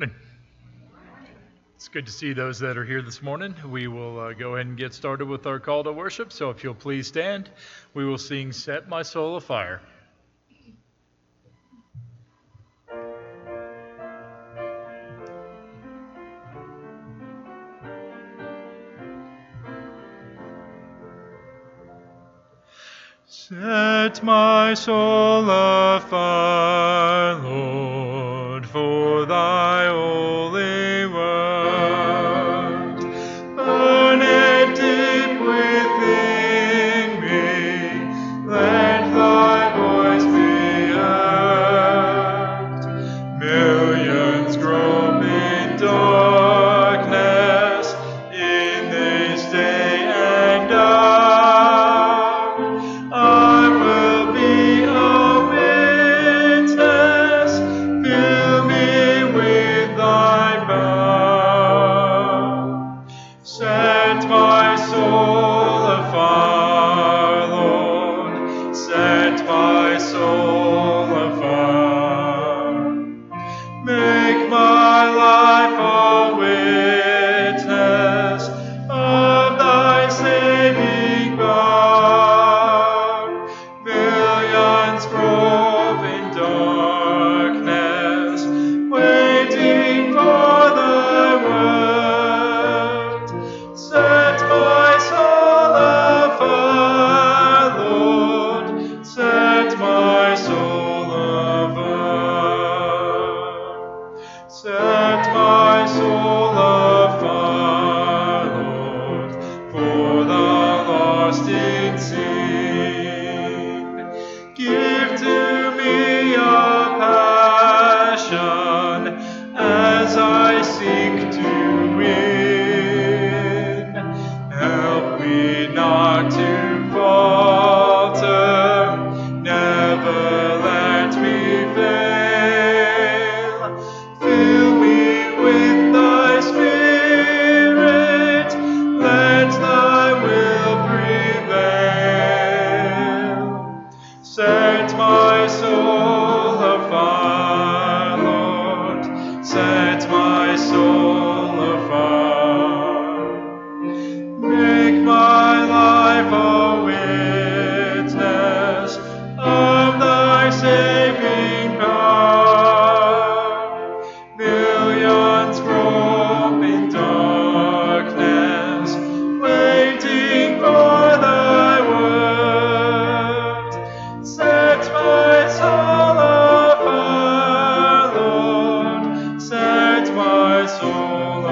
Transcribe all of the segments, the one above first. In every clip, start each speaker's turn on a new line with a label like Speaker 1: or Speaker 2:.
Speaker 1: It's good to see those that are here this morning. We will go ahead and get started with our call to worship. So if you'll please stand, we will sing Set My Soul Afire. Set my soul afire, Lord, for thy holy word. Burn it deep within me, let thy voice be heard. Millions grope in darkness in this day and hour. I will be a witness, fill me with thy power. Set my soul afire, Lord, set my soul afire. Make my life a witness of thy saving power. Millions grope in darkness, waiting for thy word. Set my soul afire, Lord, set my soul afire. Set my soul afire, Lord, for the lost in sin. Give to me a passion as I seek to win. Help me not to falter, never let me fail. Fill me with thy Spirit, let thy will prevail. Set my soul afire, Lord, set my soul afire. Make my life a witness of thy saving power. Millions grope in darkness, waiting for thy word. Set my soul afire, Lord, set my soul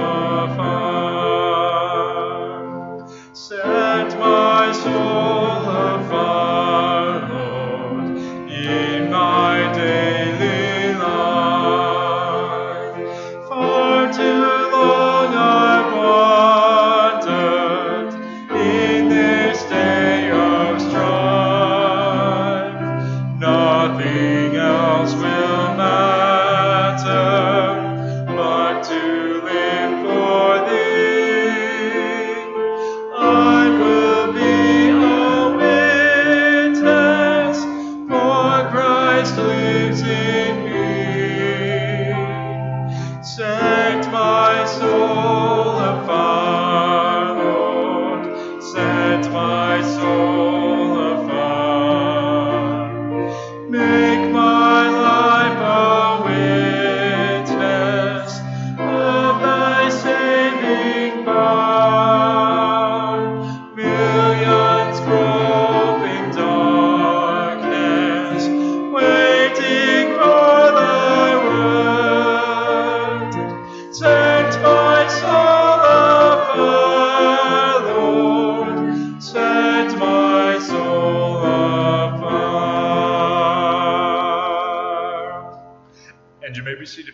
Speaker 1: afire. Set my soul afire, Lord, in my daily life. For too long I've wandered in this day of strife. Nothing else will matter but to live for thee. I will be a witness, for Christ lives in me. Set my soul afire, Lord, set my soul afire. Make my life a witness of thy saving power. Millions grope in darkness, waiting for thy word. Set my soul afire, Lord, set my soul afire. And you may be seated.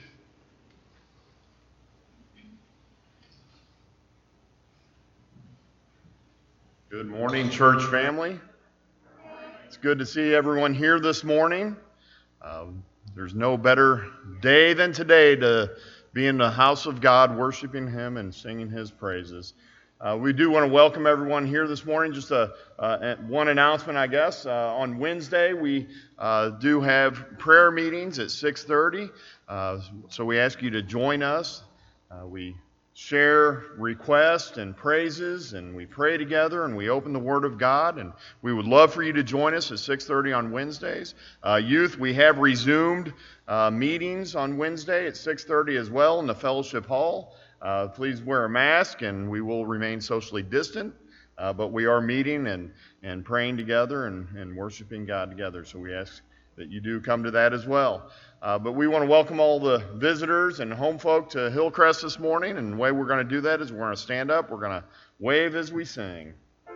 Speaker 2: Good morning, church family. It's good to see everyone here this morning. There's no better day than today to be in the house of God, worshiping Him and singing His praises. We do want to welcome everyone here this morning. Just one announcement, I guess. On Wednesday, we do have prayer meetings at 6:30. So we ask you to join us. We share requests and praises, and we pray together, and we open the Word of God. And we would love for you to join us at 6:30 on Wednesdays. Youth, we have resumed meetings on Wednesday at 6:30 as well in the fellowship hall. Please wear a mask, and we will remain socially distant, but we are meeting and praying together and worshiping God together. So we ask that you do come to that as well. But we want to welcome all the visitors and home folk to Hillcrest this morning, and the way we're going to do that is we're going to stand up, we're going to wave as we sing.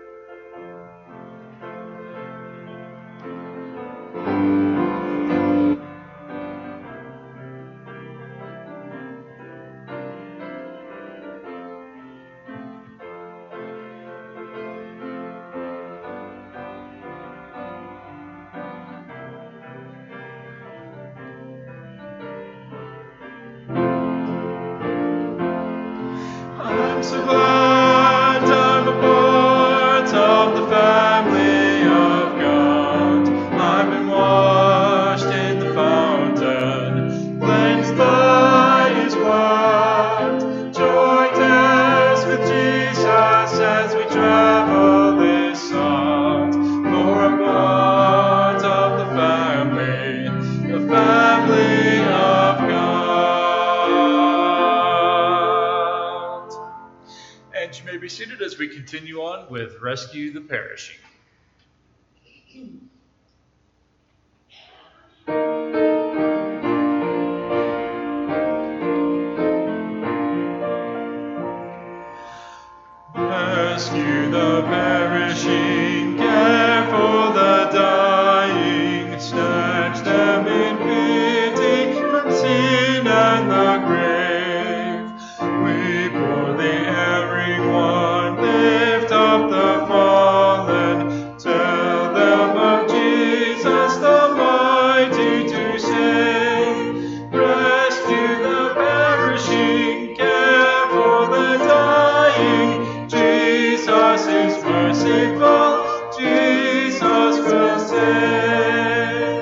Speaker 3: I'm so glad I'm a part of the family of God. I've been washed in the fountain, cleansed by His word. Joy dance with Jesus as we travel this earth. For a part of the family of God.
Speaker 1: And you may be seated as we continue on with Rescue the Perishing.
Speaker 3: Rescue the perishing, care for the dying, snatch them in pity from sin and the grave. Weep for the erring one, lift up the fallen, tell them of Jesus the mighty to save. Rescue the perishing, care for the dying, Jesus is merciful, Jesus will save.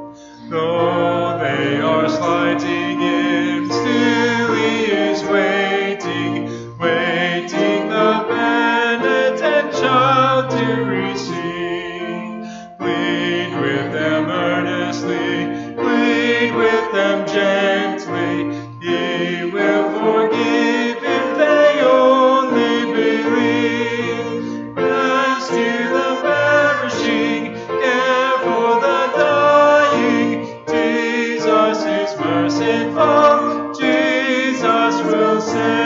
Speaker 3: Though they are slighting Him, still He is waiting, waiting the penitent child to receive. Plead with them earnestly, plead with them gently, He will forgive if they only believe. Rescue the perishing, care for the dying, Jesus is merciful, Jesus will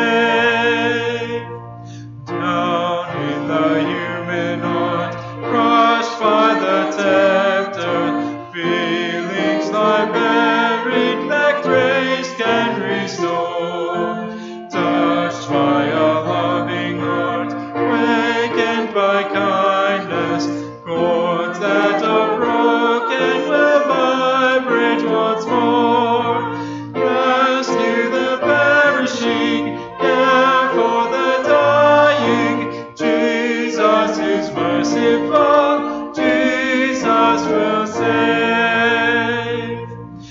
Speaker 3: save. Down in the human heart, crushed by the tempter, feelings lie buried that grace can restore. Touched by a loving heart, wakened by kindness, chords that are broken will vibrate once more. Rescue the perishing, care for the dying, Jesus is merciful, Jesus will save.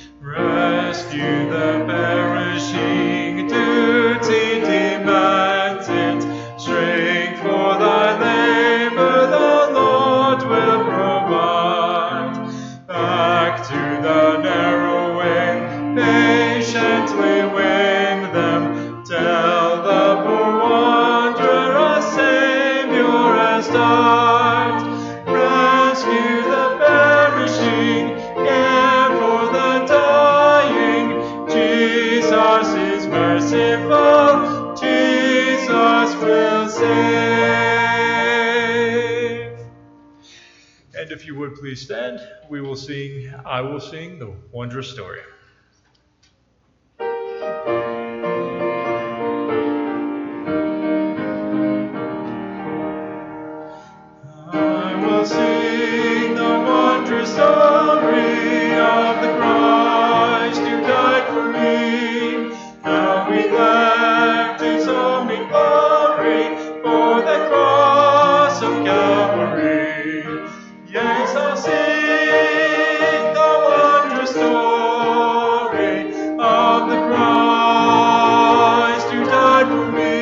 Speaker 3: Rescue the perishing, duty demands it, strength for thy labor the Lord will provide. Back to the narrow way, patiently win them, tell the poor wanderer a Savior has died. Rescue the perishing, care for the dying, Jesus is merciful, Jesus will save.
Speaker 1: And if you would please stand, I will sing the wondrous story.
Speaker 3: I will sing the wondrous story of the Christ who died for me. How He left His home in glory for I'll sing the wondrous story of the Christ who died for me.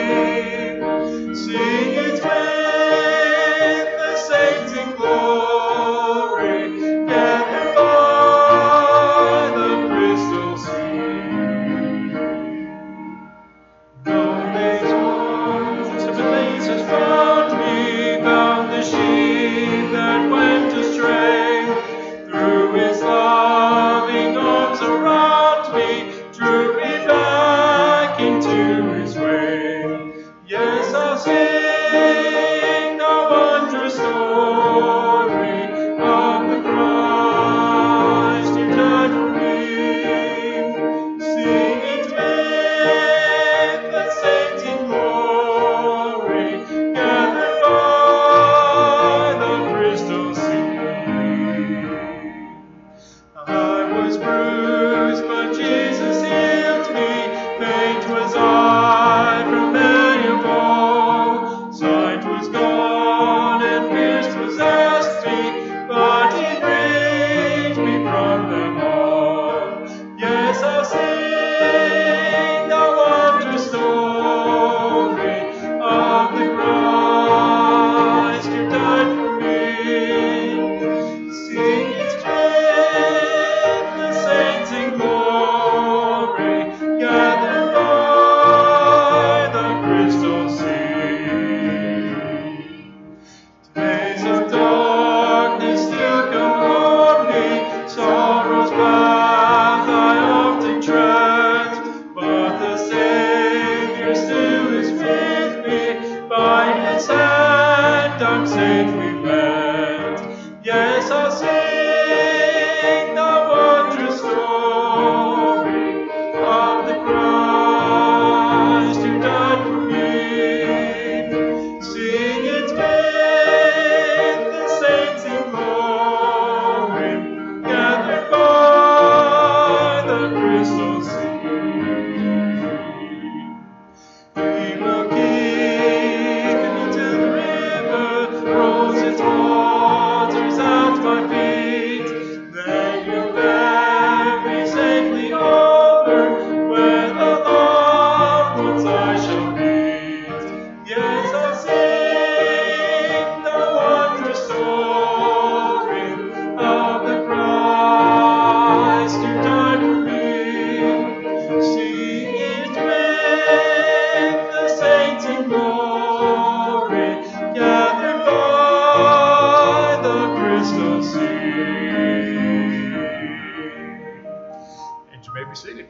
Speaker 3: Sing it with the saints in glory, gathered by the crystal sea. Though they tossed and blazes round me, found the sheep that went astray, threw his loving arms around me, drew me back into his way. Yes, I'll sing the wondrous story of the Christ who died for me. Sing it with the saints in glory, gathered by the crystal sea. I was bruised, but Jesus healed me. Faint was I from many a fall. Sight was gone and pierced possessed me, but He freed me from them all. Yes, I'll sing the wondrous story of the Christ who died for me. Sing it with the saints in glory, gathered by the crystal sea. Days of darkness still come on me, sorrow's path I often tread, but the Savior still is with me, by His hand I'm safely led. Yes, I'll sing the wondrous story of the Christ who died for me. Sing it with the saints in glory, gathered by the crystal sea. We will keep until the river rolls its waters at my feet. Then you'll bear me safely over where the loved ones I shall meet. Yes, I'll sing the wondrous story of the Christ who died for me. Sing it with the saints in glory, gathered by the crystal sea.
Speaker 1: And you may be seated.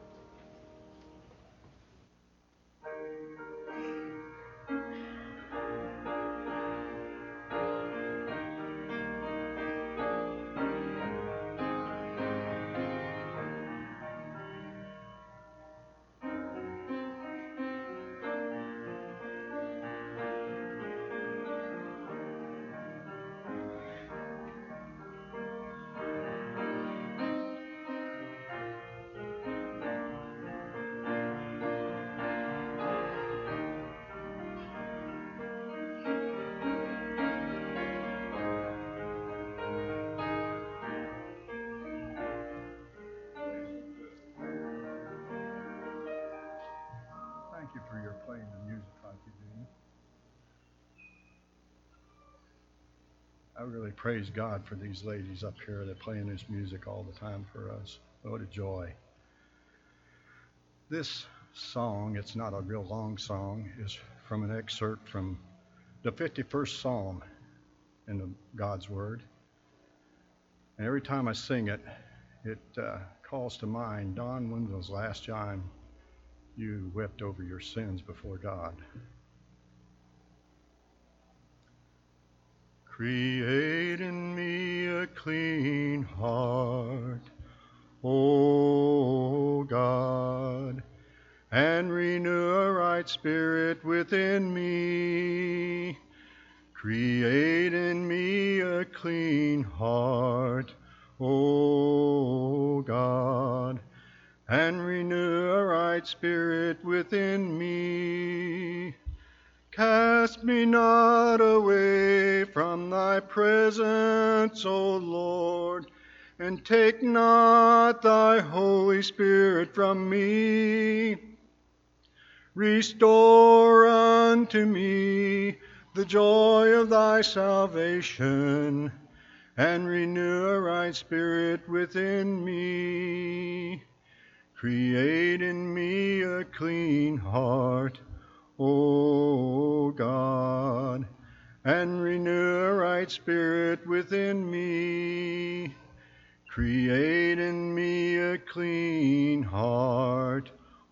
Speaker 4: Thank you for your playing the music like you do. I really praise God for these ladies up here that playing this music all the time for us. What a joy. This song, it's not a real long song, is from an excerpt from the 51st Psalm in the God's Word. And every time I sing it, it calls to mind, Don, when was the last time you wept over your sins before God? Create in me a clean heart, O God, and renew a right spirit within me. Create in me a clean heart, O God, and renew a right spirit within me. Cast me not away from thy presence, O Lord, and take not thy Holy Spirit from me. Restore unto me the joy of thy salvation, and renew a right spirit within me. Create in me a clean heart, O God, and renew a right spirit within me. Create in me a clean heart,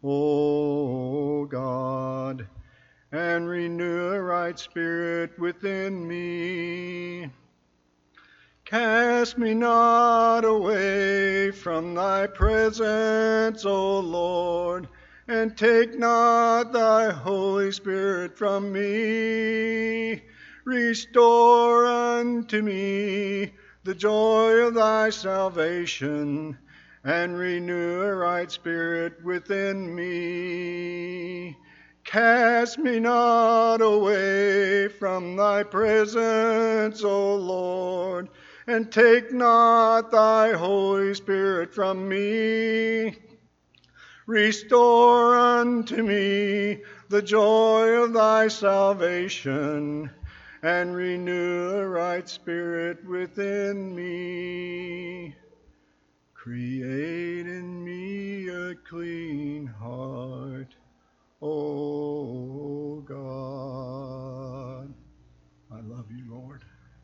Speaker 4: O God, and renew a right spirit within me. Cast me not away from thy presence, O Lord, and take not thy Holy Spirit from me. Restore unto me the joy of thy salvation, and renew a right spirit within me. Cast me not away from thy presence, O Lord, and take not thy Holy Spirit from me. Restore unto me the joy of thy salvation, and renew a right spirit within me. Create in me a clean heart, O God. I love you, Lord.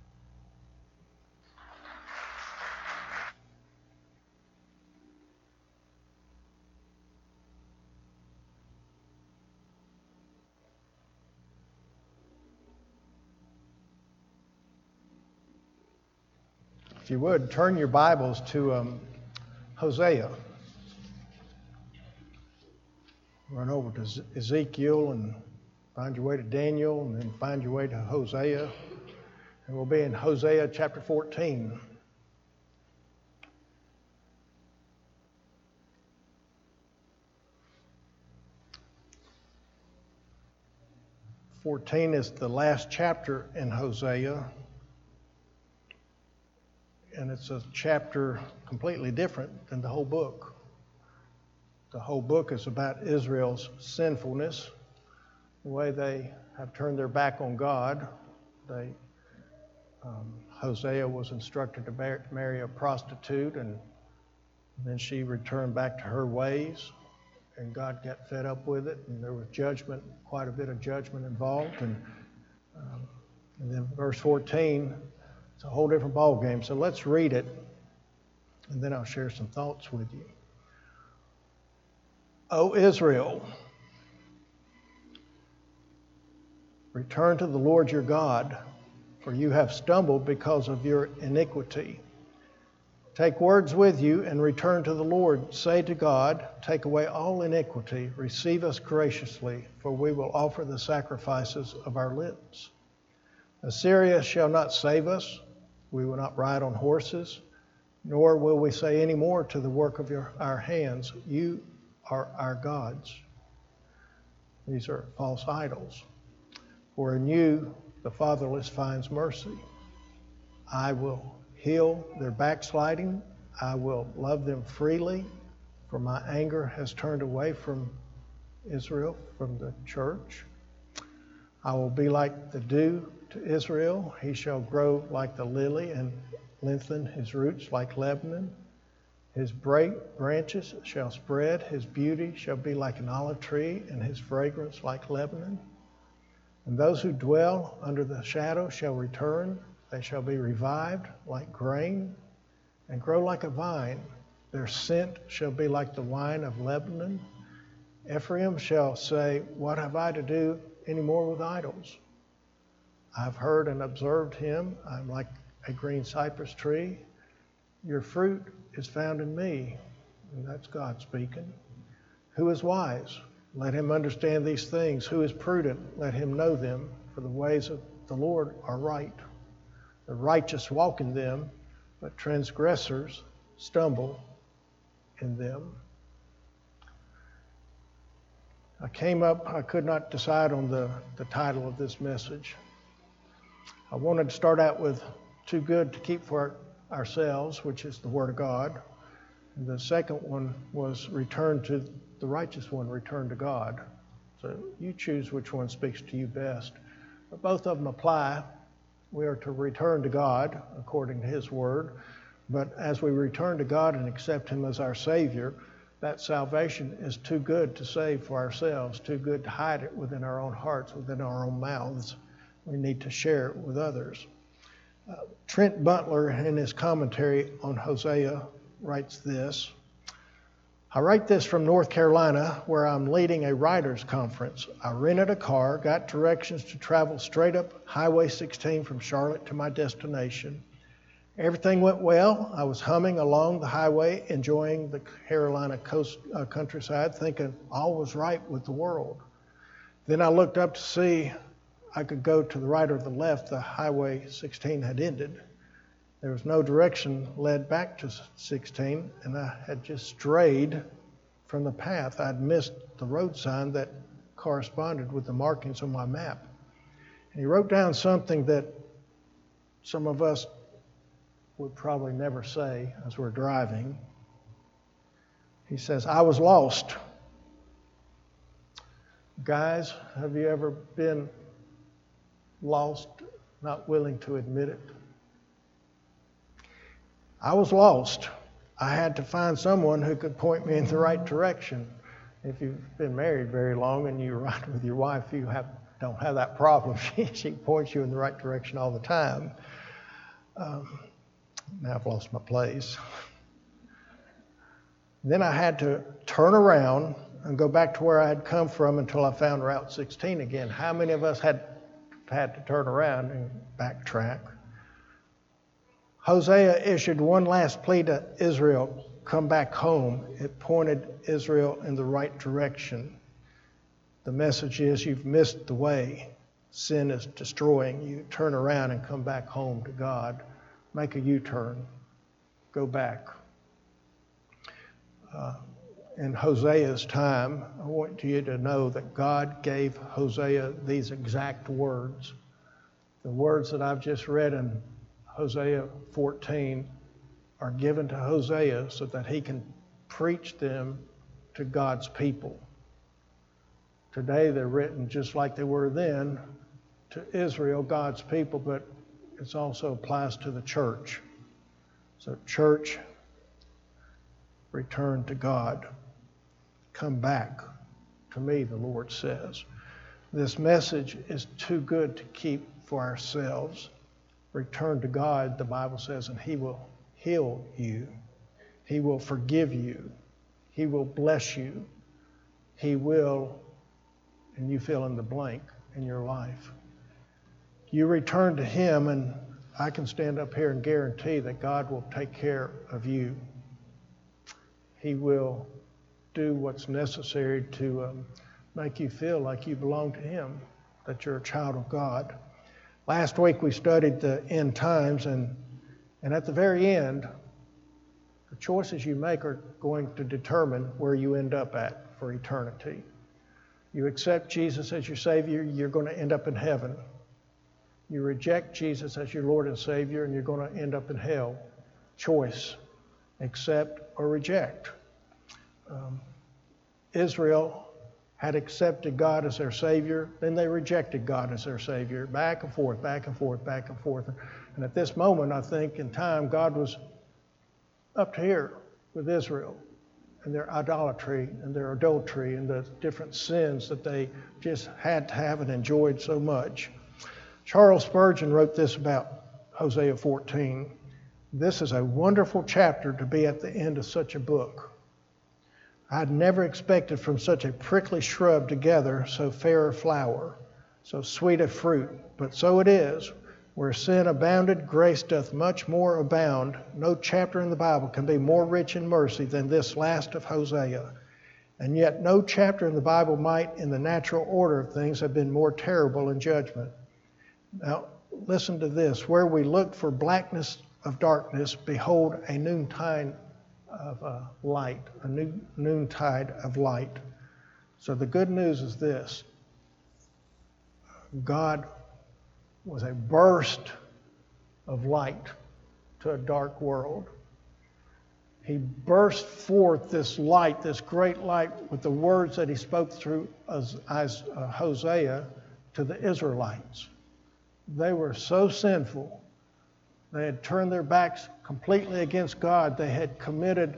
Speaker 5: If you would, turn your Bibles to Hosea. Run over to Ezekiel and find your way to Daniel, and then find your way to Hosea. And we'll be in Hosea chapter 14. (14) is the last chapter in Hosea. And it's a chapter completely different than the whole book. The whole book is about Israel's sinfulness, the way they have turned their back on God. Hosea was instructed to marry a prostitute, and then she returned back to her ways, and God got fed up with it, and there was judgment, quite a bit of judgment involved. And then verse 14, it's a whole different ballgame. So let's read it, and then I'll share some thoughts with you. O Israel, return to the Lord your God, for you have stumbled because of your iniquity. Take words with you and return to the Lord. Say to God, take away all iniquity, receive us graciously, for we will offer the sacrifices of our lips. Assyria shall not save us. We will not ride on horses, nor will we say any more to the work of our hands, you are our gods. These are false idols. For in you the fatherless finds mercy. I will heal their backsliding. I will love them freely, for my anger has turned away from Israel, from the church. I will be like the dew to Israel. He shall grow like the lily and lengthen his roots like Lebanon. His branches shall spread. His beauty shall be like an olive tree, and his fragrance like Lebanon. And those who dwell under the shadow shall return. They shall be revived like grain and grow like a vine. Their scent shall be like the wine of Lebanon. Ephraim shall say, what have I to do any more with idols? I've heard and observed him. I'm like a green cypress tree. Your fruit is found in me. And that's God speaking. Who is wise? Let him understand these things. Who is prudent? Let him know them. For the ways of the Lord are right. The righteous walk in them, but transgressors stumble in them. I came up, I could not decide on the title of this message. I wanted to start out with too good to keep for ourselves, which is the Word of God. And the second one was return to the righteous one, return to God. So you choose which one speaks to you best. But both of them apply. We are to return to God according to His Word. But as we return to God and accept Him as our Savior, that salvation is too good to save for ourselves, too good to hide it within our own hearts, within our own mouths. We need to share it with others. Trent Butler, in his commentary on Hosea, writes this: I write this from North Carolina, where I'm leading a writers' conference. I rented a car, got directions to travel straight up Highway 16 from Charlotte to my destination. Everything went well. I was humming along the highway, enjoying the Carolina coast countryside, thinking all was right with the world. Then I looked up to see I could go to the right or the left. The Highway 16 had ended. There was no direction led back to 16, and I had just strayed from the path. I'd missed the road sign that corresponded with the markings on my map. And he wrote down something that some of us would probably never say as we're driving. He says, I was lost. Guys, have you ever been lost, not willing to admit it? I was lost. I had to find someone who could point me in the right direction. If you've been married very long and you ride with your wife, you don't have that problem. She points you in the right direction all the time. Now I've lost my place. Then I had to turn around and go back to where I had come from until I found Route 16 again. How many of us had to turn around and backtrack? Hosea issued one last plea to Israel, come back home. It pointed Israel in the right direction. The message is you've missed the way. Sin is destroying you. Turn around and come back home to God. Make a U-turn. Go back. In Hosea's time, I want you to know that God gave Hosea these exact words. The words that I've just read in Hosea 14 are given to Hosea so that he can preach them to God's people. Today they're written just like they were then to Israel, God's people, but it also applies to the church. So church, return to God. Come back to me, the Lord says. This message is too good to keep for ourselves. Return to God, the Bible says, and He will heal you. He will forgive you. He will bless you. He will, and you fill in the blank in your life. You return to Him, and I can stand up here and guarantee that God will take care of you. He will do what's necessary to make you feel like you belong to Him, that you're a child of God. Last week we studied the end times, and at the very end, the choices you make are going to determine where you end up at for eternity. You accept Jesus as your Savior, you're going to end up in heaven. You reject Jesus as your Lord and Savior, and you're going to end up in hell. Choice, accept or reject. Israel had accepted God as their Savior, then they rejected God as their Savior, back and forth, back and forth, back and forth. And at this moment, I think in time, God was up to here with Israel and their idolatry and their adultery and the different sins that they just had to have and enjoyed so much. Charles Spurgeon wrote this about Hosea 14. This is a wonderful chapter to be at the end of such a book. I'd never expected from such a prickly shrub to gather so fair a flower, so sweet a fruit. But so it is. Where sin abounded, grace doth much more abound. No chapter in the Bible can be more rich in mercy than this last of Hosea. And yet no chapter in the Bible might, in the natural order of things, have been more terrible in judgment. Now, listen to this. Where we looked for blackness of darkness, behold a noontide of light, a noontide of light. So the good news is this. God was a burst of light to a dark world. He burst forth this light, this great light, with the words that he spoke through Hosea to the Israelites. They were so sinful. They had turned their backs completely against God. They had committed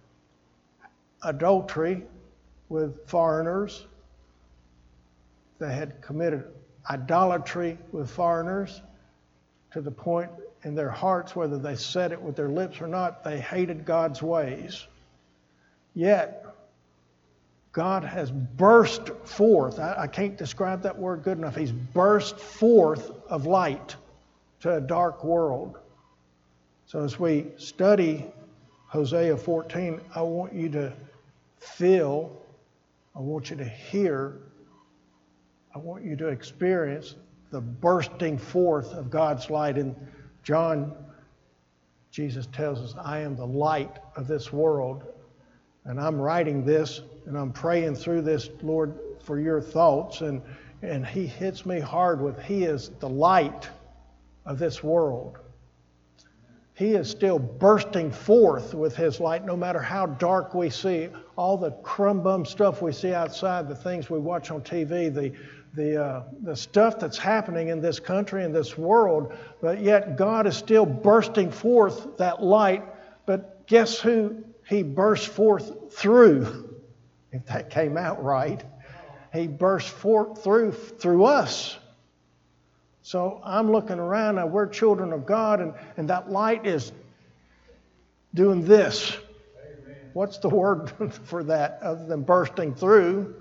Speaker 5: adultery with foreigners. They had committed idolatry with foreigners to the point in their hearts, whether they said it with their lips or not, they hated God's ways. Yet, God has burst forth. I can't describe that word good enough. He's burst forth of light to a dark world. So as we study Hosea 14, I want you to feel, I want you to hear, I want you to experience the bursting forth of God's light. In John, Jesus tells us, I am the light of this world. And I'm writing this and I'm praying through this, Lord, for your thoughts. And he hits me hard with, he is the light of this world. He is still bursting forth with his light, no matter how dark we see, all the crumb-bum stuff we see outside, the things we watch on TV, the stuff that's happening in this country and this world, but yet God is still bursting forth that light. But guess who he burst forth through? If that came out right, he burst forth through us. So I'm looking around now, we're children of God, and that light is doing this. Amen. What's the word for that other than bursting through?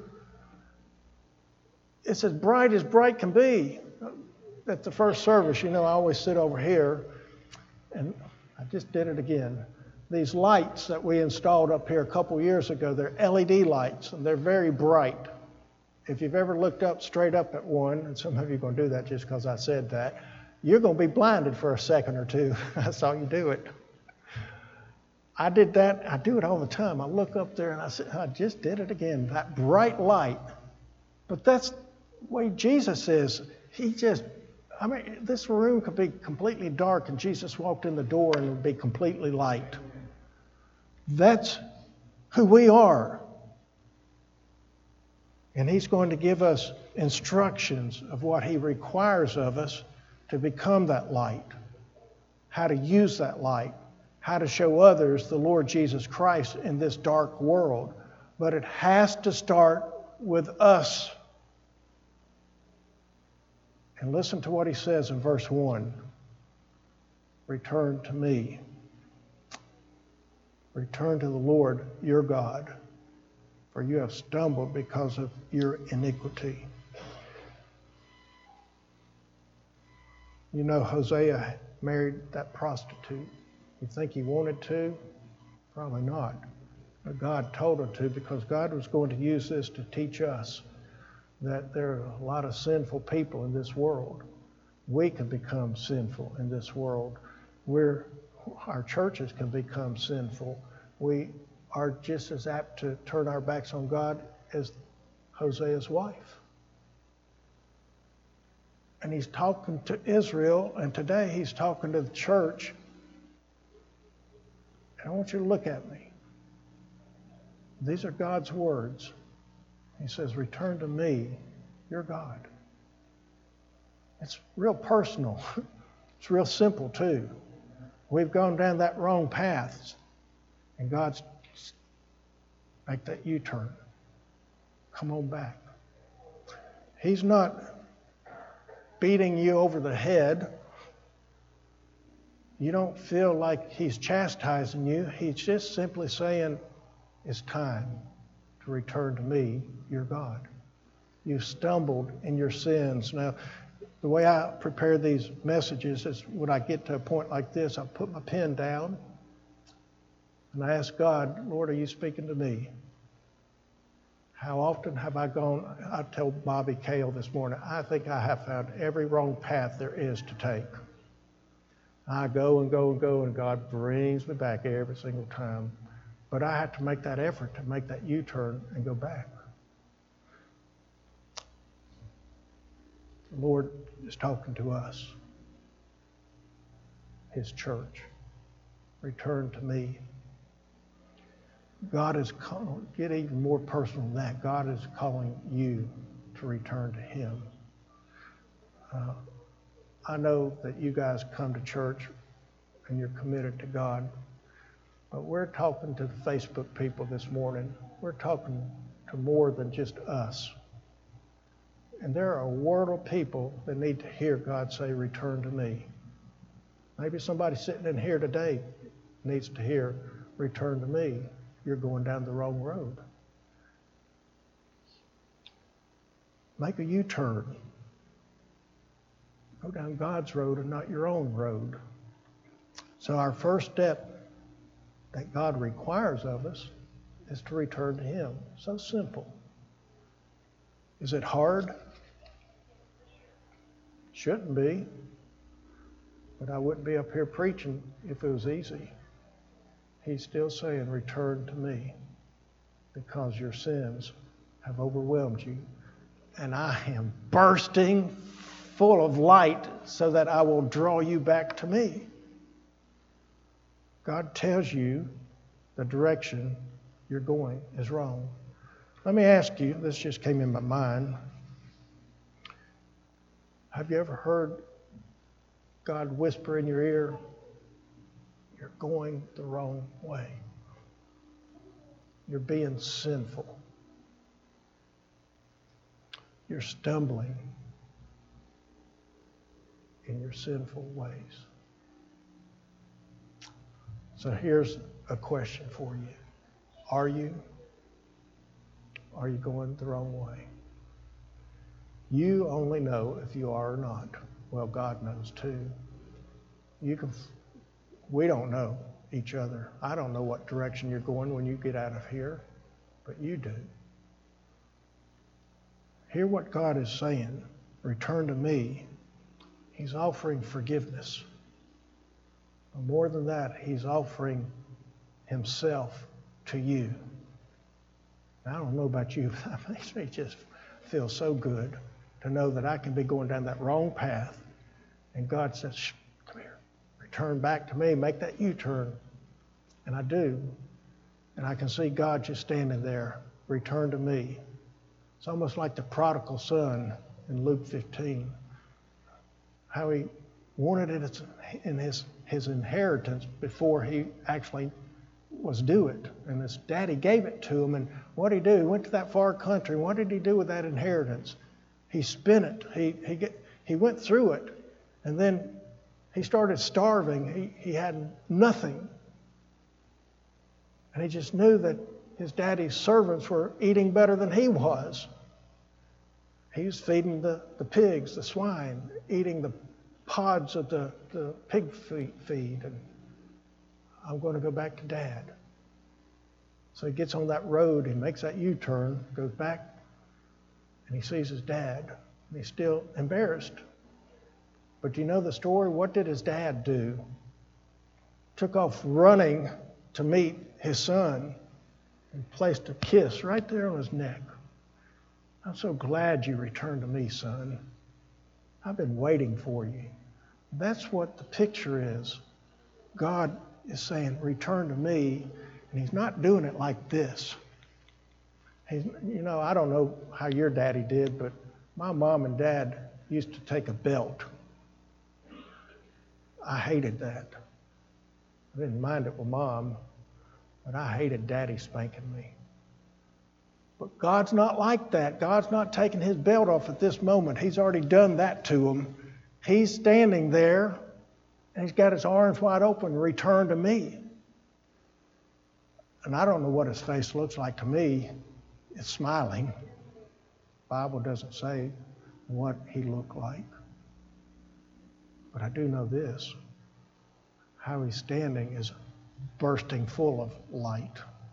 Speaker 5: It's as bright can be. At the first service, I always sit over here, and I just did it again. These lights that we installed up here a couple years ago, they're LED lights, and they're very bright. If you've ever looked up straight up at one, and some of you are going to do that just because I said that, you're going to be blinded for a second or two. That's how you do it. I did that. I do it all the time. I look up there and I said, I just did it again. That bright light. But that's the way Jesus is. This room could be completely dark and Jesus walked in the door and it would be completely light. That's who we are. And he's going to give us instructions of what he requires of us to become that light, how to use that light, how to show others the Lord Jesus Christ in this dark world. But it has to start with us. And listen to what he says in verse 1. Return to me. Return to the Lord your God. For you have stumbled because of your iniquity. Hosea married that prostitute. You think he wanted to? Probably not. But God told him to, because God was going to use this to teach us that there are a lot of sinful people in this world. We can become sinful in this world. Our churches can become sinful. We are just as apt to turn our backs on God as Hosea's wife. And he's talking to Israel, and today he's talking to the church. And I want you to look at me. These are God's words. He says, return to me, your God. It's real personal. It's real simple, too. We've gone down that wrong path, and God's make that U-turn. Come on back. He's not beating you over the head. You don't feel like he's chastising you. He's just simply saying, it's time to return to me, your God. You've stumbled in your sins. Now, the way I prepare these messages is when I get to a point like this, I put my pen down and I ask God, Lord, are you speaking to me? How often have I gone? I told Bobby Cale this morning, I think I have found every wrong path there is to take. I go and go and go, and God brings me back every single time. But I have to make that effort to make that U-turn and go back. The Lord is talking to us, His church. Return to me. God is calling, get even more personal than that. God is calling you to return to Him. I know that you guys come to church and you're committed to God, but we're talking to the Facebook people this morning. We're talking to more than just us. And there are a world of people that need to hear God say, return to me. Maybe somebody sitting in here today needs to hear, return to me. You're going down the wrong road. Make a U-turn. Go down God's road and not your own road. So our first step that God requires of us is to return to Him. So simple. Is it hard? Shouldn't be. But I wouldn't be up here preaching if it was easy. He's still saying, return to me, because your sins have overwhelmed you. And I am bursting full of light so that I will draw you back to me. God tells you the direction you're going is wrong. Let me ask you, this just came in my mind. Have you ever heard God whisper in your ear, you're going the wrong way. You're being sinful. You're stumbling in your sinful ways. So here's a question for you. Are you going the wrong way? You only know if you are or not. Well, God knows too. We don't know each other. I don't know what direction you're going when you get out of here, but you do. Hear what God is saying. Return to me. He's offering forgiveness. But more than that, He's offering Himself to you. I don't know about you, but that makes me just feel so good to know that I can be going down that wrong path, and God says, shh, come here, return back to me, make that U-turn. And I do. And I can see God just standing there, return to me. It's almost like the prodigal son in Luke 15, how he wanted it in his inheritance before he actually was due it. And his daddy gave it to him, and what did he do? He went to that far country. What did he do with that inheritance? He spent it. He went through it, and then he started starving. He had nothing. And he just knew that his daddy's servants were eating better than he was. He was feeding the pigs, the swine, eating the pods of the pig feed. And I'm going to go back to Dad. So he gets on that road, he makes that U-turn, goes back, and he sees his dad. And he's still embarrassed. But do you know the story? What did his dad do? Took off running to meet his son and placed a kiss right there on his neck. I'm so glad you returned to me, son. I've been waiting for you. That's what the picture is. God is saying, return to me, and He's not doing it like this. I don't know how your daddy did, but my mom and dad used to take a belt. I hated that. I didn't mind it with Mom, but I hated Daddy spanking me. But God's not like that. God's not taking His belt off at this moment. He's already done that to him. He's standing there, and He's got His arms wide open, return to me. And I don't know what His face looks like. To me, it's smiling. The Bible doesn't say what He looked like. But I do know this. How He's standing is bursting full of light.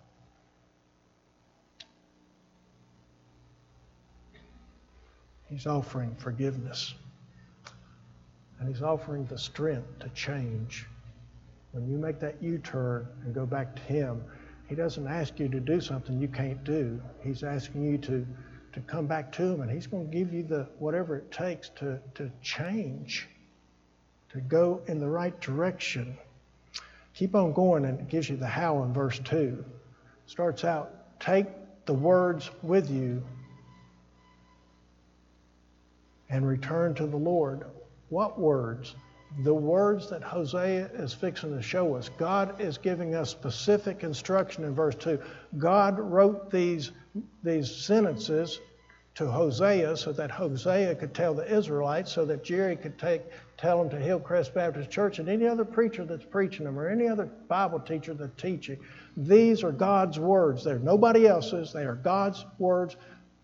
Speaker 5: He's offering forgiveness. And He's offering the strength to change. When you make that U-turn and go back to Him, He doesn't ask you to do something you can't do. He's asking you to to come back to Him, and He's going to give you the whatever it takes to change, to go in the right direction. Keep on going, and it gives you the how in verse 2. Starts out, take the words with you and return to the Lord. What words? The words that Hosea is fixing to show us. God is giving us specific instruction in verse 2. God wrote these sentences to Hosea so that Hosea could tell the Israelites, so that Jerry could tell them to Hillcrest Baptist Church and any other preacher that's preaching them or any other Bible teacher that's teaching. These are God's words. They're nobody else's. They are God's words.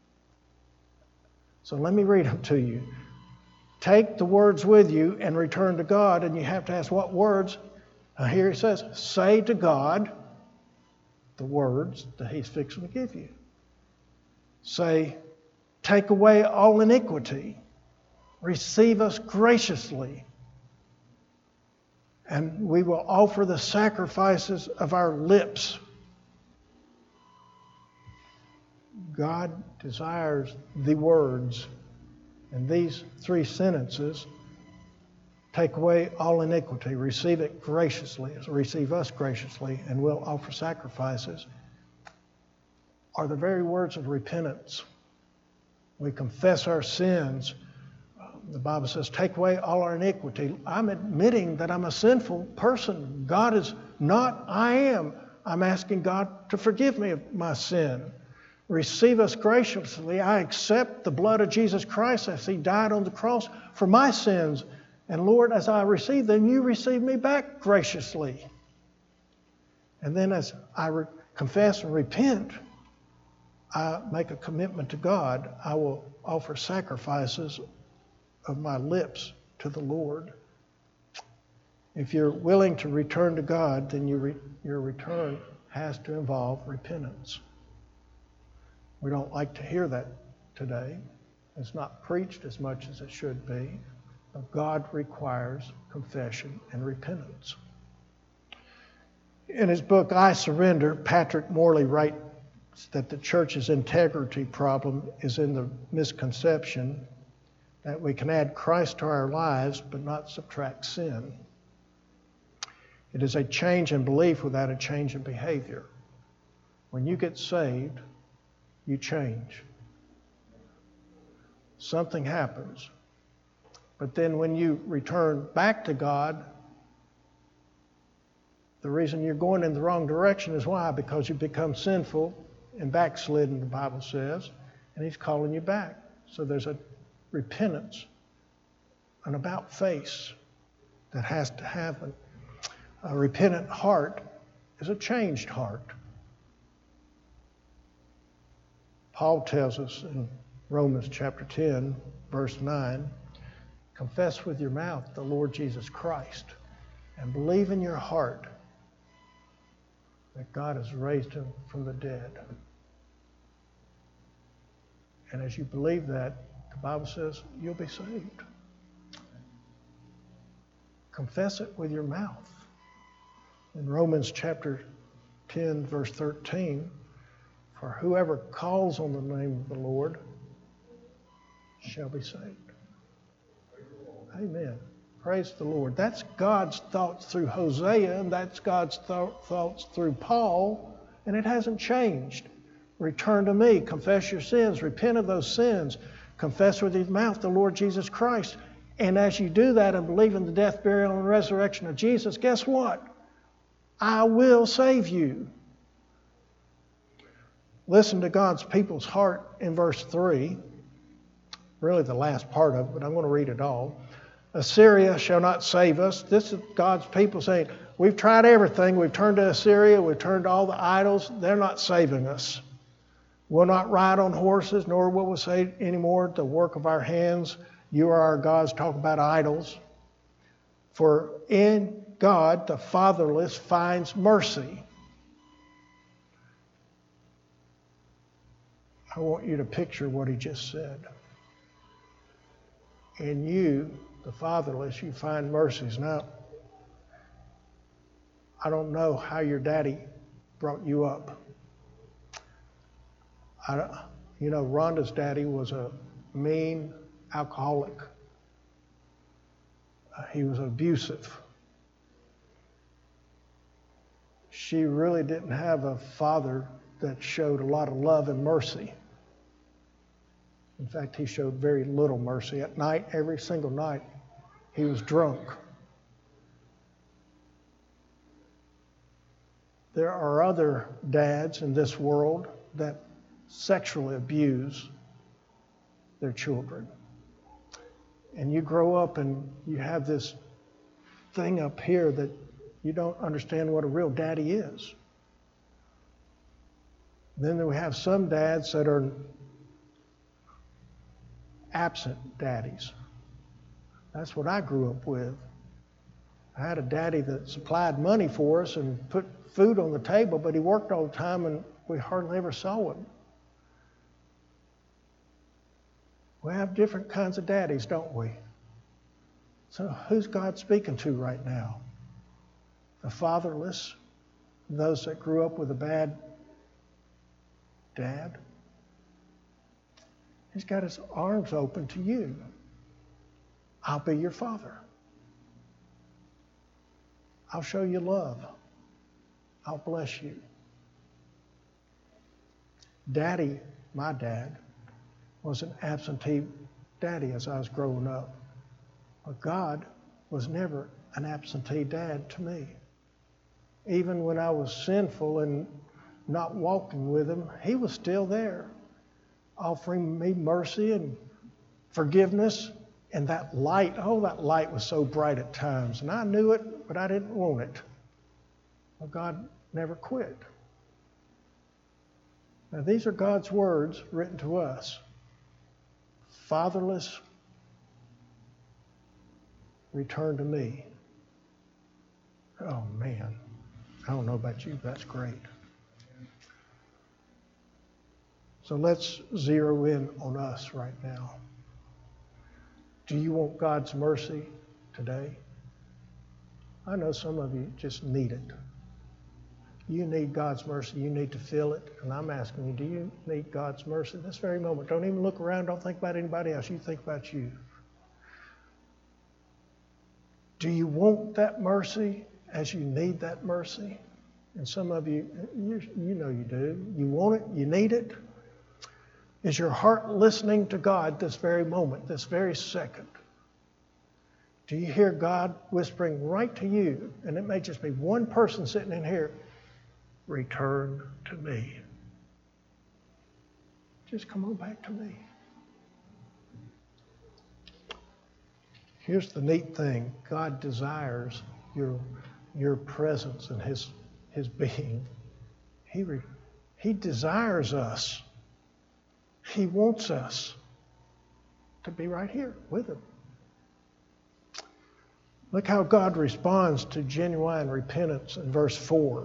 Speaker 5: So let me read them to you. Take the words with you and return to God. And you have to ask what words. Here he says, say to God the words that He's fixing to give you. Say, take away all iniquity. Receive us graciously. And we will offer the sacrifices of our lips. God desires the words. And these 3 sentences, take away all iniquity, receive it graciously, receive us graciously, and we'll offer sacrifices, are the very words of repentance. We confess our sins. The Bible says, take away all our iniquity. I'm admitting that I'm a sinful person. God is not, I am. I'm asking God to forgive me of my sin. Receive us graciously. I accept the blood of Jesus Christ as He died on the cross for my sins. And Lord, as I receive them, you receive me back graciously. And then as I confess and repent, I make a commitment to God. I will offer sacrifices of my lips to the Lord. If you're willing to return to God, then your return has to involve repentance. We don't like to hear that today. It's not preached as much as it should be. But God requires confession and repentance. In his book, I Surrender, Patrick Morley writes that the church's integrity problem is in the misconception that we can add Christ to our lives but not subtract sin. It is a change in belief without a change in behavior. When you get saved, you change. Something happens. But then when you return back to God, the reason you're going in the wrong direction is why? Because you become sinful and backslidden, the Bible says, and He's calling you back. So there's a repentance, an about face that has to happen. A repentant heart is a changed heart. Paul tells us in Romans chapter 10, verse 9, confess with your mouth the Lord Jesus Christ and believe in your heart that God has raised Him from the dead. And as you believe that, the Bible says you'll be saved. Confess it with your mouth. In Romans chapter 10, verse 13, for whoever calls on the name of the Lord shall be saved. Amen. Praise the Lord. That's God's thoughts through Hosea, and that's God's thoughts through Paul, and it hasn't changed. Return to me, confess your sins, repent of those sins, confess with your mouth the Lord Jesus Christ. And as you do that and believe in the death, burial, and resurrection of Jesus, guess what? I will save you. Listen to God's people's heart in verse 3. Really the last part of it, but I'm going to read it all. Assyria shall not save us. This is God's people saying, we've tried everything. We've turned to Assyria. We've turned to all the idols. They're not saving us. We'll not ride on horses, nor will we say anymore the work of our hands. You are our gods. Talk about idols. For in God the fatherless finds mercy. I want you to picture what he just said. In you, the fatherless, you find mercies. Now, I don't know how your daddy brought you up. You know, Rhonda's daddy was a mean alcoholic. He was abusive. She really didn't have a father that showed a lot of love and mercy. In fact, he showed very little mercy. At night, every single night, he was drunk. There are other dads in this world that sexually abuse their children. And you grow up and you have this thing up here that you don't understand what a real daddy is. Then we have some dads that are absent daddies. That's what I grew up with. I had a daddy that supplied money for us and put food on the table, but he worked all the time and we hardly ever saw him. We have different kinds of daddies, don't we? So who's God speaking to right now? The fatherless? Those that grew up with a bad dad? He's got his arms open to you. I'll be your father. I'll show you love. I'll bless you. Daddy, my dad, was an absentee daddy as I was growing up. But God was never an absentee dad to me. Even when I was sinful and not walking with him, he was still there, offering me mercy and forgiveness. And that light, that light was so bright at times. And I knew it, but I didn't want it. Well, God never quit. Now, these are God's words written to us. Fatherless, return to me. Oh, man. I don't know about you, but that's great. So let's zero in on us right now. Do you want God's mercy today? I know some of you just need it. You need God's mercy. You need to feel it. And I'm asking you, do you need God's mercy this very moment? Don't even look around. Don't think about anybody else. You think about you. Do you want that mercy as you need that mercy? And some of you, you know you do. You want it. You need it. Is your heart listening to God this very moment, this very second? Do you hear God whispering right to you? And it may just be one person sitting in here. Return to me. Just come on back to me. Here's the neat thing. God desires your presence and his being. He desires us. He wants us to be right here with him. Look how God responds to genuine repentance in verse 4.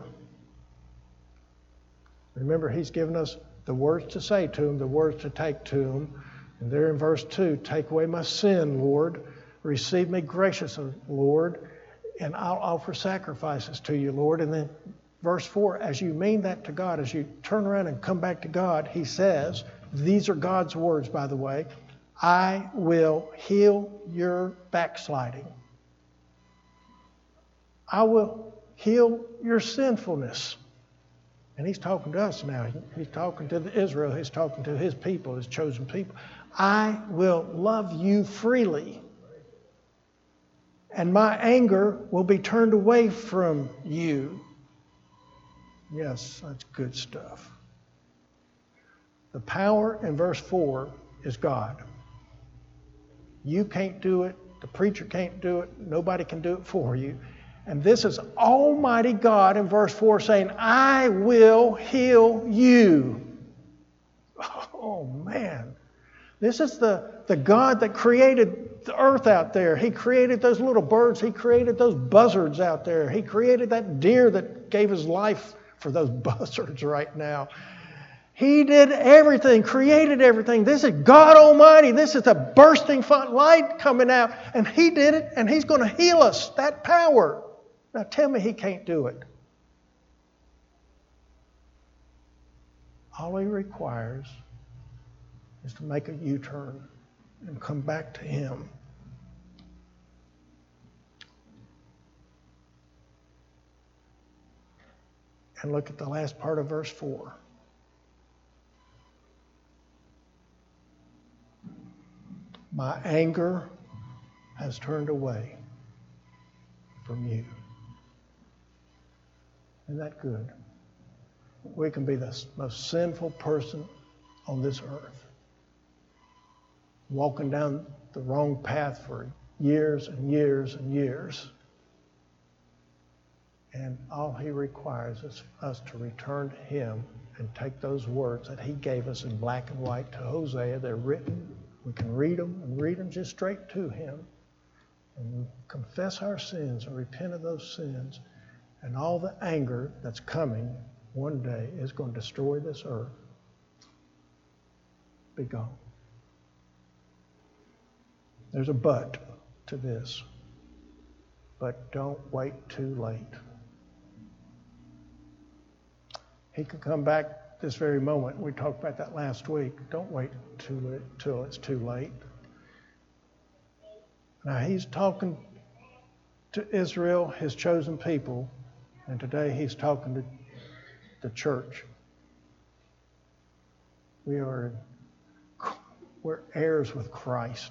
Speaker 5: Remember, he's given us the words to say to him, the words to take to him. And there in verse 2, take away my sin, Lord. Receive me graciously, Lord, and I'll offer sacrifices to you, Lord. And then verse 4, as you mean that to God, as you turn around and come back to God, he says, these are God's words, by the way, I will heal your backsliding. I will heal your sinfulness. And he's talking to us now. He's talking to Israel. He's talking to his people, his chosen people. I will love you freely. And my anger will be turned away from you. Yes, that's good stuff. The power in verse 4 is God. You can't do it. The preacher can't do it. Nobody can do it for you. And this is Almighty God in verse 4 saying, I will heal you. Oh, man. This is the God that created the earth out there. He created those little birds. He created those buzzards out there. He created that deer that gave his life for those buzzards right now. He did everything, created everything. This is God Almighty. This is a bursting light coming out. And he did it, and he's going to heal us. That power. Now tell me he can't do it. All he requires is to make a U-turn and come back to Him. And look at the last part of verse 4. My anger has turned away from you. Isn't that good? We can be the most sinful person on this earth, walking down the wrong path for years and years and years. And all He requires is us to return to Him and take those words that He gave us in black and white to Hosea. They're written. We can read them and read them just straight to Him and confess our sins and repent of those sins. And all the anger that's coming one day is going to destroy this earth. Be gone. There's a but to this. But don't wait too late. He could come back this very moment. We talked about that last week. Don't wait till it's too late. Now, He's talking to Israel, His chosen people, and today He's talking to the church. We're heirs with Christ.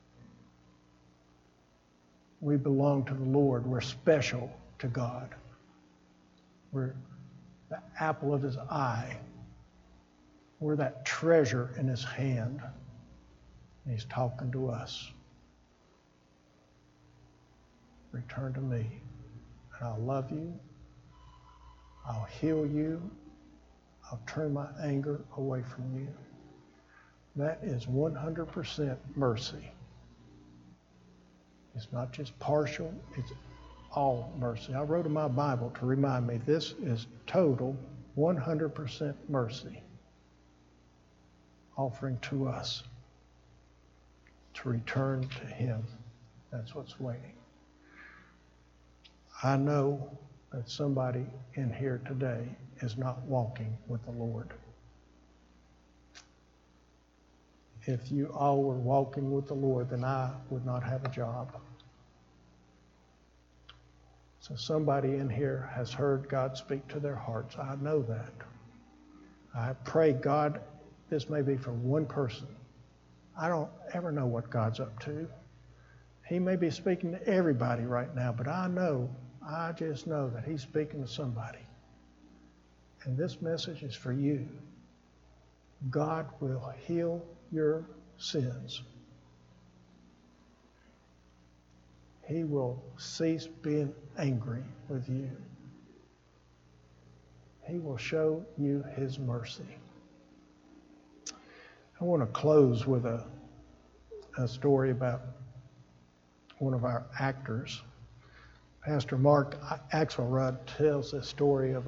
Speaker 5: We belong to the Lord. We're special to God. We're the apple of His eye. We're that treasure in His hand. And He's talking to us. Return to me, and I'll love you. I'll heal you. I'll turn my anger away from you. That is 100% mercy. It's not just partial, it's all mercy. I wrote in my Bible to remind me this is total 100% mercy offering to us to return to Him. That's what's waiting. I know that somebody in here today is not walking with the Lord. If you all were walking with the Lord, then I would not have a job. So somebody in here has heard God speak to their hearts. I know that. I pray, God, this may be for one person. I don't ever know what God's up to. He may be speaking to everybody right now, but I just know that He's speaking to somebody. And this message is for you. God will heal your sins. He will cease being angry with you. He will show you His mercy. I want to close with a story about one of our actors. Pastor Mark Axelrod tells the story of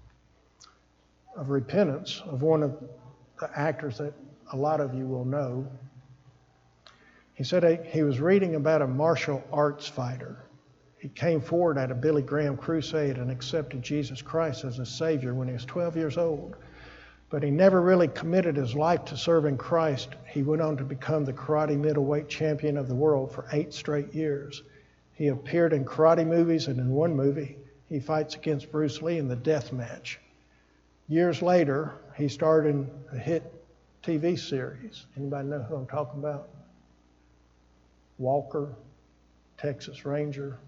Speaker 5: repentance of one of the actors that a lot of you will know. He said he was reading about a martial arts fighter. He came forward at a Billy Graham crusade and accepted Jesus Christ as his Savior when he was 12 years old. But he never really committed his life to serving Christ. He went on to become the karate middleweight champion of the world for 8 straight years. He appeared in karate movies, and in one movie, he fights against Bruce Lee in the death match. Years later, he starred in a hit TV series. Anybody know who I'm talking about? Walker, Texas Ranger.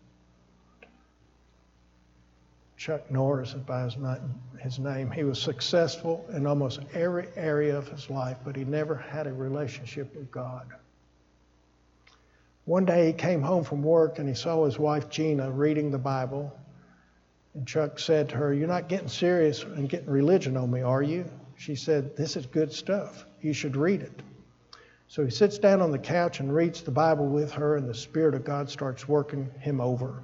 Speaker 5: Chuck Norris is by his name. He was successful in almost every area of his life, but he never had a relationship with God. One day he came home from work and he saw his wife Gina reading the Bible. And Chuck said to her, "You're not getting serious and getting religion on me, are you?" She said, "This is good stuff. You should read it." So he sits down on the couch and reads the Bible with her, and the Spirit of God starts working him over.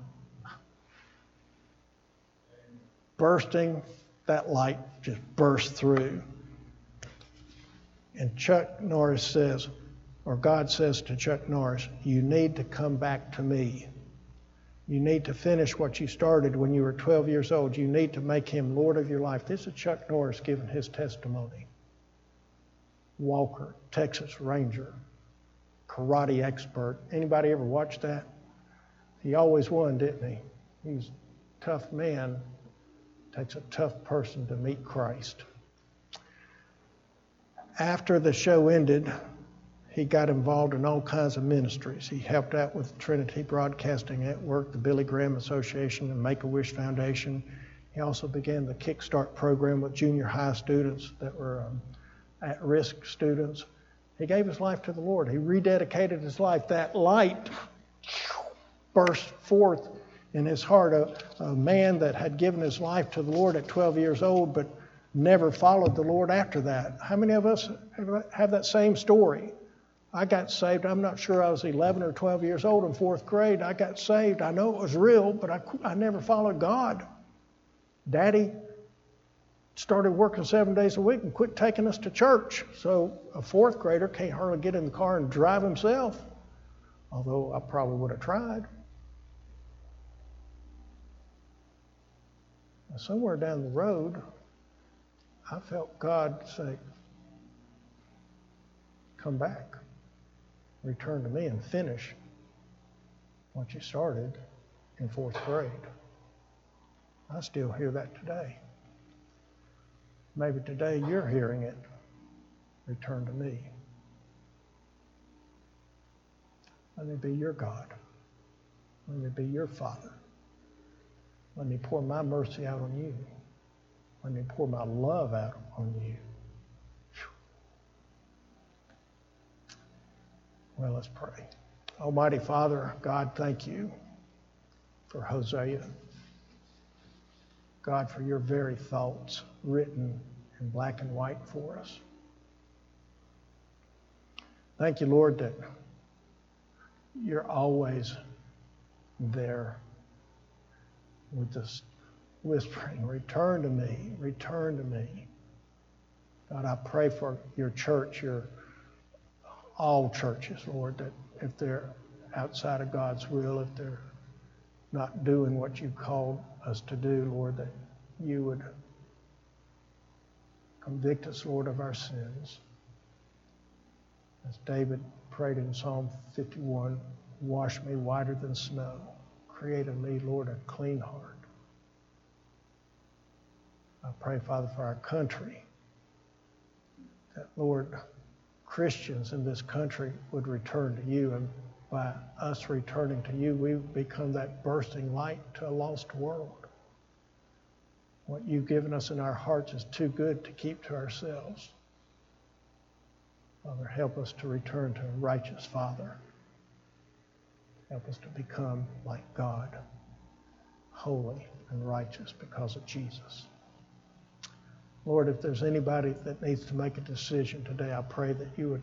Speaker 5: Bursting, that light just bursts through. And Chuck Norris says, or God says to Chuck Norris, "You need to come back to me. You need to finish what you started when you were 12 years old. You need to make Him Lord of your life." This is Chuck Norris giving his testimony. Walker, Texas Ranger, karate expert. Anybody ever watch that? He always won, didn't he? He's a tough man. Takes a tough person to meet Christ. After the show ended, he got involved in all kinds of ministries. He helped out with Trinity Broadcasting Network, the Billy Graham Association, and Make-A-Wish Foundation. He also began the Kickstart program with junior high students that were at-risk students. He gave his life to the Lord. He rededicated his life. That light burst forth in his heart. A man that had given his life to the Lord at 12 years old, but never followed the Lord after that. How many of us have that same story? I got saved. I'm not sure I was 11 or 12 years old in fourth grade. I got saved. I know it was real, but I never followed God. Daddy started working 7 days a week and quit taking us to church. So a fourth grader can't hardly get in the car and drive himself, although I probably would have tried. Somewhere down the road, I felt God say, come back, return to me and finish what you started in fourth grade. I still hear that today. Maybe today you're hearing it. Return to me. Let me be your God. Let me be your Father. Let me pour my mercy out on you. Let me pour my love out on you. Well, let's pray. Almighty Father, God, thank you for Hosea. God, for your very thoughts written in black and white for us. Thank you, Lord, that you're always there with this whispering, return to me, return to me. God, I pray for your church, all churches, Lord, that if they're outside of God's will, if they're not doing what you called us to do, Lord, that you would convict us, Lord, of our sins. As David prayed in Psalm 51, wash me whiter than snow. Create in me, Lord, a clean heart. I pray, Father, for our country, that, Lord, Christians in this country would return to you, and by us returning to you, we become that bursting light to a lost world. What you've given us in our hearts is too good to keep to ourselves. Father, help us to return to a righteous Father. Help us to become like God, holy and righteous because of Jesus. Lord, if there's anybody that needs to make a decision today, I pray that you would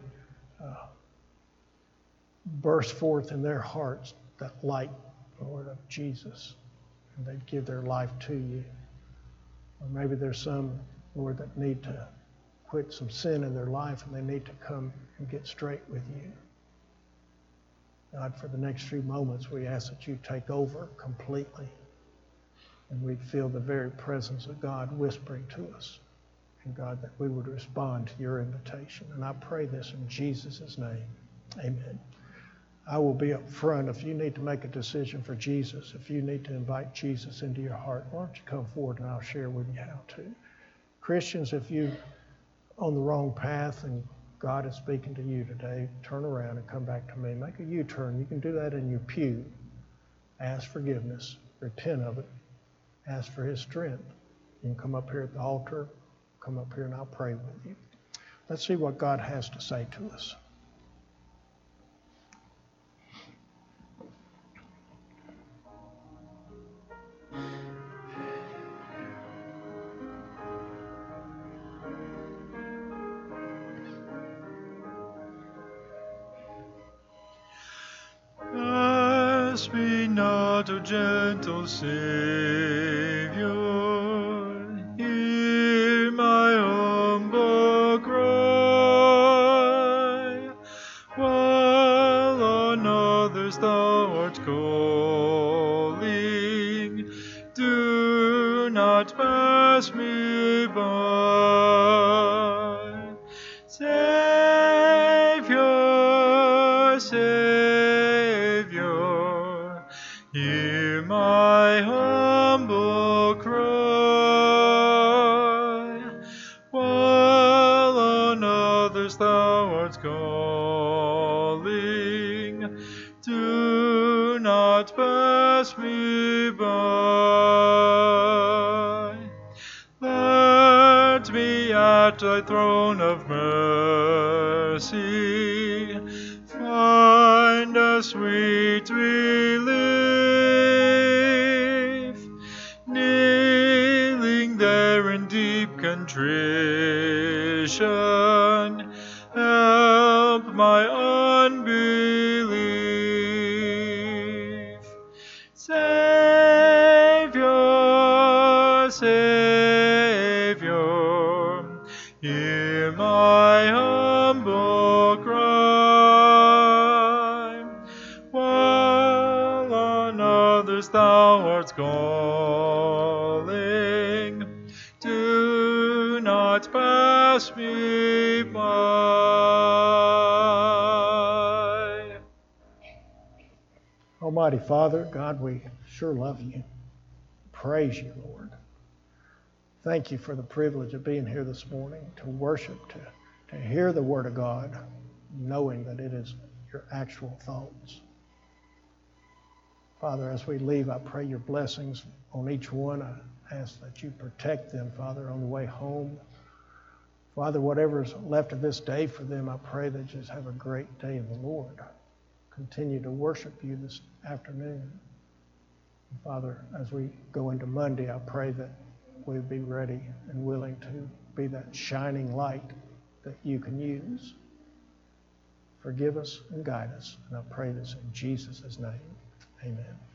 Speaker 5: burst forth in their hearts that light, Lord, of Jesus, and they'd give their life to you. Or maybe there's some, Lord, that need to quit some sin in their life and they need to come and get straight with you. God, for the next few moments, we ask that you take over completely and we'd feel the very presence of God whispering to us. And God, that we would respond to your invitation. And I pray this in Jesus' name. Amen. I will be up front if you need to make a decision for Jesus, if you need to invite Jesus into your heart. Why don't you come forward and I'll share with you how to. Christians, if you're on the wrong path and God is speaking to you today, turn around and come back to me. Make a U-turn. You can do that in your pew. Ask forgiveness. Repent of it. Ask for his strength. You can come up here at the altar. Come up here and I'll pray with you. Let's see what God has to say to us.
Speaker 3: Ask me not, O gentle Savior, hear my humble cry, while on others thou art calling, do not pass me by. Say
Speaker 1: thou art calling, do not pass me by. Let me at thy throne of mercy find a sweet relief, kneeling there in deep contrition, help my unbelief. Savior, Savior, hear my humble cry, while on others thou art calling, do not pass me by.
Speaker 5: Almighty Father, God, we sure love you. Praise you, Lord. Thank you for the privilege of being here this morning to worship, to hear the Word of God, knowing that it is your actual thoughts. Father, as we leave, I pray your blessings on each one. I ask that you protect them, Father, on the way home. Father, whatever's left of this day for them, I pray that you just have a great day in the Lord. Continue to worship you this afternoon. Father, as we go into Monday, I pray that we'll be ready and willing to be that shining light that you can use. Forgive us and guide us. And I pray this in Jesus' name. Amen.